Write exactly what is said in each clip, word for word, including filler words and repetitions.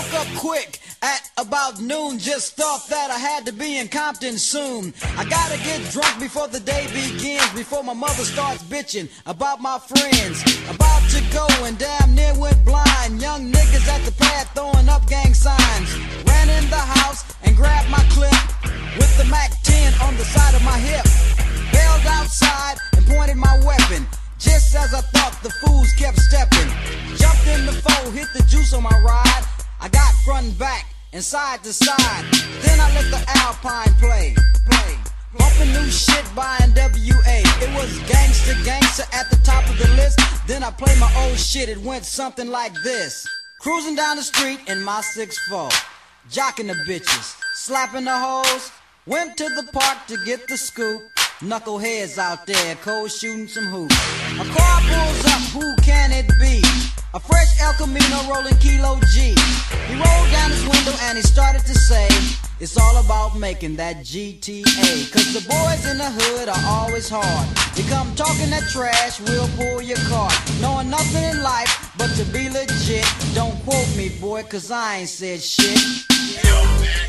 woke up quick at about noon. Just thought that I had to be in Compton soon. I gotta get drunk before the day begins, before my mother starts bitching about my friends. About to go and damn near went blind. Young niggas at the pad throwing up gang signs. Ran in the house and grabbed my clip with the Mac ten on the side of my hip. Bailed outside and pointed my weapon. Just as I thought, the fools kept stepping. Jumped in the foe, hit the juice on my ride. I got front and back and side to side. Then I let the Alpine play, play. Bumping new shit by N W A. It was gangsta, gangsta at the top of the list. Then I played my old shit, it went something like this. Cruising down the street in my six four, jocking the bitches, slapping the hoes. Went to the park to get the scoop. Knuckleheads out there, cold shooting some hoops. A car pulls up, who can it be? A fresh El Camino rolling Kilo G. He rolled down his window and he started to say, it's all about making that G T A. Cause the boys in the hood are always hard. You come talking that trash, we'll pull your car. Knowing nothing in life but to be legit. Don't quote me, boy, cause I ain't said shit. Yo, man.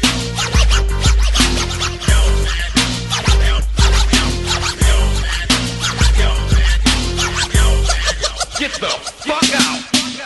Get the fuck out!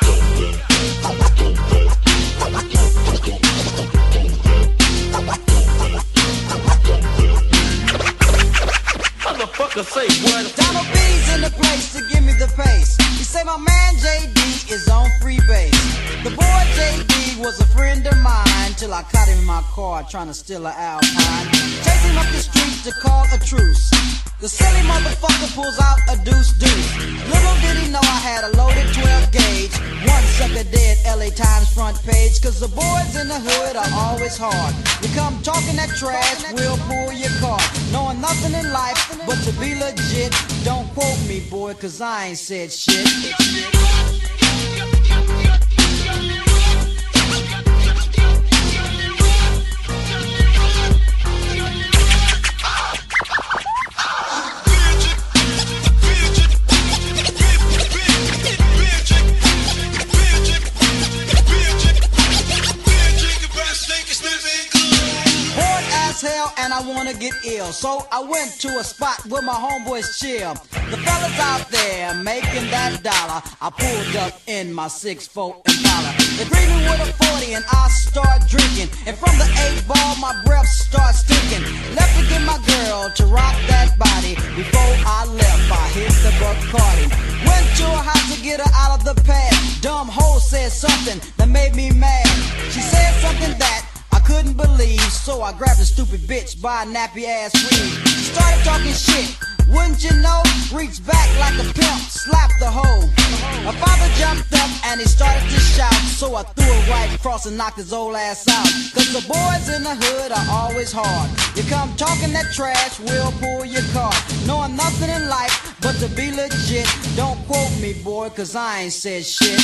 Motherfucker say what? Donald B's in the place to give me the pace. He say my man J D is on free base. The boy J D was a friend of mine till I caught him in my car trying to steal an Alpine. Chase him up the street to call a truce. The silly motherfucker pulls out a deuce deuce. Little did he know I had a loaded twelve gauge. One sucker dead, L A Times front page. Cause the boys in the hood are always hard. You come talking that trash, we'll pull your car. Knowing nothing in life but to be legit. Don't quote me, boy, cause I ain't said shit. Hell and I wanna get ill, so I went to a spot where my homeboys chill. The fellas out there making that dollar. I pulled up in my six four Impala. They greet me with a forty and I start drinking. And from the eight ball my breath starts stinking. Left to get my girl to rock that body. Before I left I hit the Bacardi. Went to her house to get her out of the pad. Dumb hoe said something that made me mad. She said something that I couldn't believe, so I grabbed a stupid bitch by a nappy ass weave. She started talking shit, wouldn't you know? Reached back like a pimp, slapped the hoe. My father jumped up and he started to shout, so I threw it right across and knocked his old ass out. Cause the boys in the hood are always hard. You come talking that trash, we'll pull your car. Knowing nothing in life but to be legit. Don't quote me, boy, cause I ain't said shit.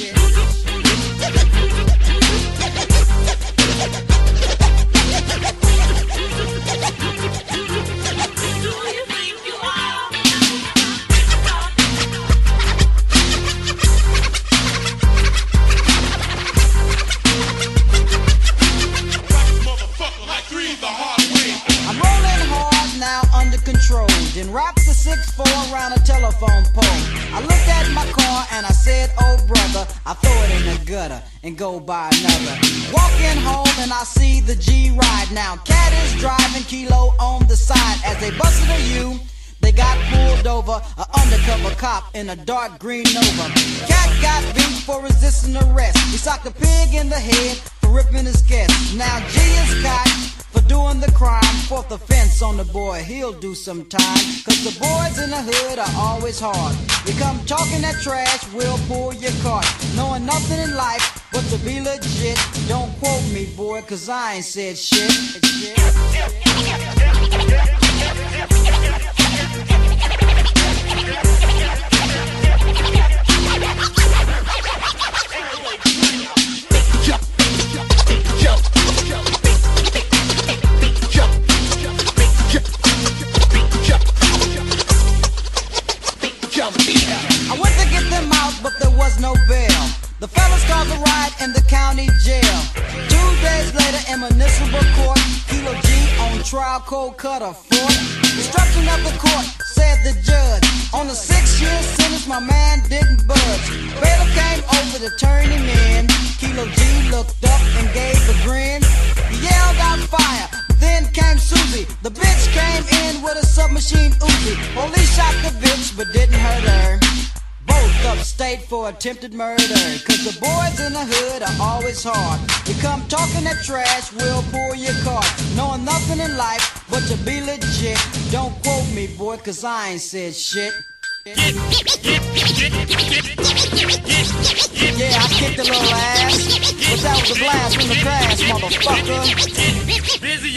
Then wrapped the six four around a telephone pole. I looked at my car and I said, oh brother, I throw it in the gutter and go buy another. Walking home and I see the G ride. Now Cat is driving, Kilo on the side. As they busted a U, they got pulled over. An undercover cop in a dark green Nova. Cat got beat for resisting arrest. He socked a pig in the head for ripping his guest. Now G is caught for doing the crime. Fourth offense on the boy, he'll do some time. Cause the boys in the hood are always hard. You come talking that trash, we'll pull your cart. Knowing nothing in life but to be legit. Don't quote me, boy, cause I ain't said shit. I went to get them out, but there was no bail. The fellas called the ride and the county jail. Two days later in municipal court, Kilo G on trial, cold cut a fort. Destruction of the court, said the judge. On a six-year sentence, my man didn't budge. Bailiff came over to turn him in. Kilo G looked up and gave a grin. He yelled out fire, then came Susie. The bitch came in with a submachine Uzi. Police shot the bitch but didn't hurt her. Both upstate for attempted murder. Cause the boys in the hood are always hard. You come talking that trash, we'll pull your card. Knowing nothing in life but to be legit. Don't quote me, boy, cause I ain't said shit. Yeah, I kicked a little ass, but that was a blast from the past, motherfucker.